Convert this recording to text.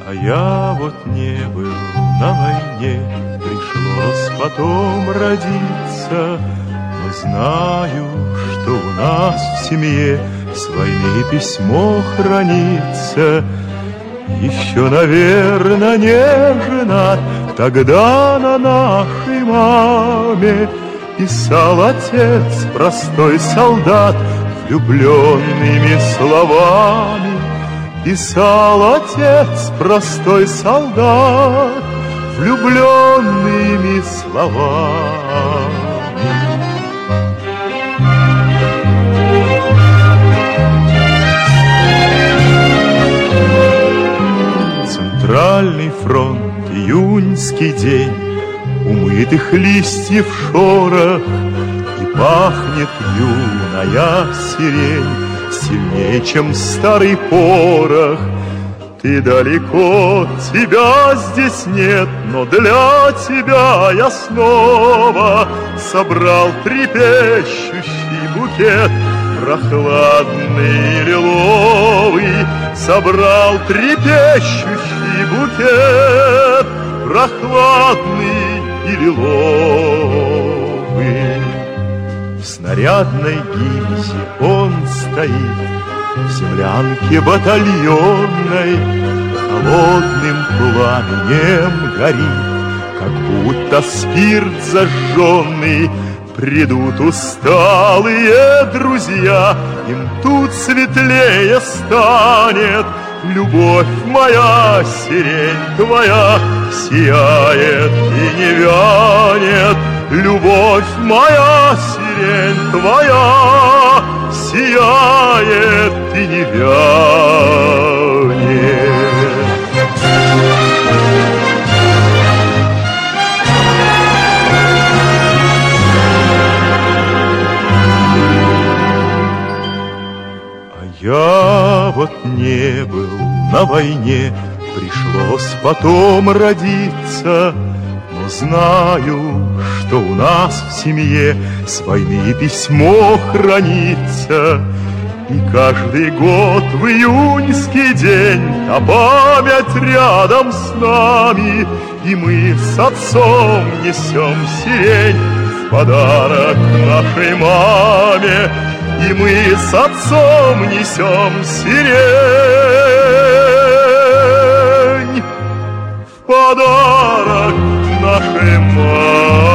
А я вот не был на войне, пришлось потом родиться, но знаю, что у нас в семье с войны письмо хранится. Еще, наверное, не женат, тогда на нашей маме писал отец, простой солдат, влюбленными словами. Писал отец, простой солдат, влюбленными словами. Центральный фронт, июньский день, умытых листьев шорох, и пахнет юная сирень сильнее, чем старый порох. Ты далеко, тебя здесь нет, но для тебя я снова собрал трепещущий букет, прохладный лиловый. Собрал трепещущий букет, прохладный и лиловый. В снарядной гильзе он стоит, в землянке батальонной, холодным пламенем горит, как будто спирт зажженный. Придут усталые друзья, им тут светлее станет. Любовь моя, сирень твоя, сияет и не вянет. Любовь моя, сирень твоя, сияет и не вянет. Я вот не был на войне, пришлось потом родиться, но знаю, что у нас в семье с войны письмо хранится. И каждый год в июньский день та память рядом с нами, и мы с отцом несем сирень в подарок нашей маме. И мы с отцом несем сирень в подарок нашей маме.